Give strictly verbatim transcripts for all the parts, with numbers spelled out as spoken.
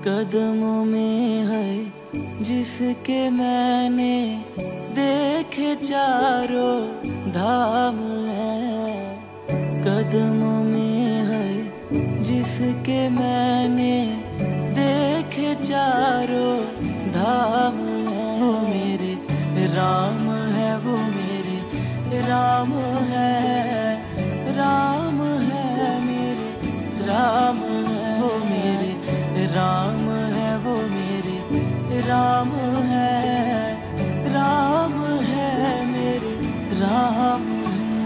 कदमों में है जिसके मैंने देखे चारों धाम है। कदमों में है जिसके मैंने देखे चारों धाम है। वो मेरे राम है, वो मेरे राम है, राम है मेरे राम है। वो मेरे राम है, वो मेरे राम है, राम है मेरे राम है।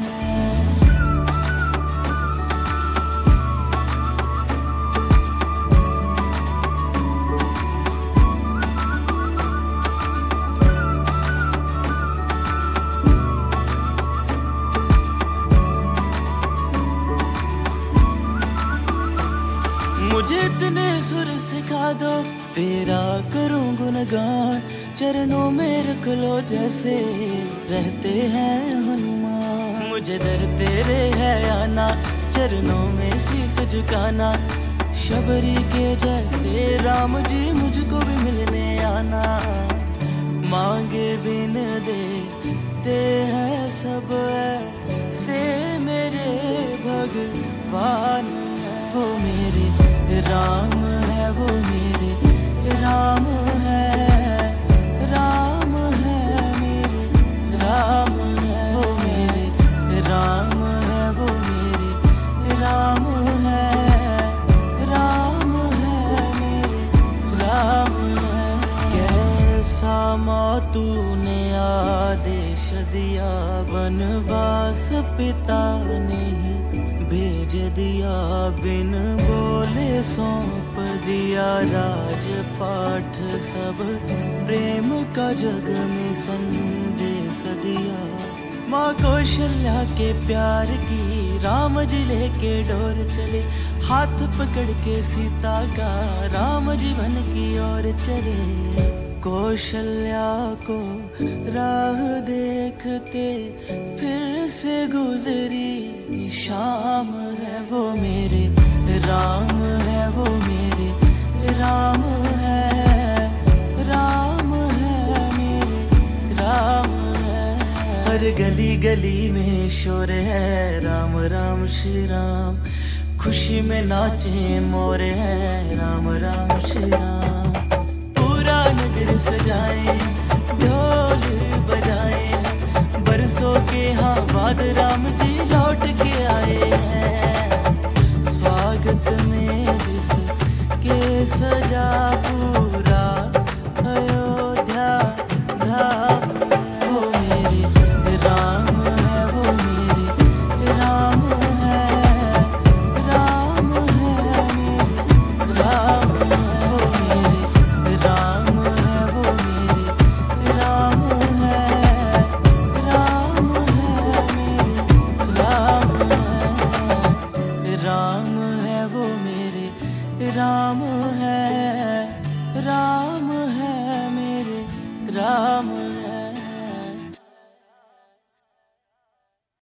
मुझे इतने सुर सिखा दो, तेरा करूं गुणगान। चरणों में रख लो जैसे रहते हैं हनुमान। मुझे दर तेरे है आना, चरणों में शीस झुकाना। शबरी के जैसे राम जी मुझको भी मिलने आना। मांगे बिन देते हैं सब ऐसे मेरे भगवान। वो मेरे राम है, वो मेरे राम है, राम है मेरे राम है। वो मेरे राम है, वो मेरे राम है, राम है मेरे राम है। कैसा मातू ने आदेश दिया, वनवास पिता ने भेज दिया। बिन बोले सौंप दिया राजपाठ, सब प्रेम का जग में संदेश दिया। माँ कौशल्या के प्यार की राम जी लेके डोर चले। हाथ पकड़ के सीता का राम जी वन की ओर चले। कौशल्या को राह देखते फिर से गुजरी शाम है। वो मेरे राम है, वो मेरे राम है, राम है मेरे राम है। हर गली गली में शोर है राम राम श्री राम। खुशी में नाचे मोर है राम राम श्री राम। पूरा नगर सजाए ढोल बजाए, बरसों के हाँ बाद राम जी लौट के आए हैं। स्वागत में जिसके सजा पूरा अयोध्या धाम। वो मेरे राम है, वो मेरे राम है, राम है मेरे राम है। वो मेरे राम है, वो मेरे राम है, राम है मेरे राम है। राम है, वो मेरे राम है, राम है मेरे राम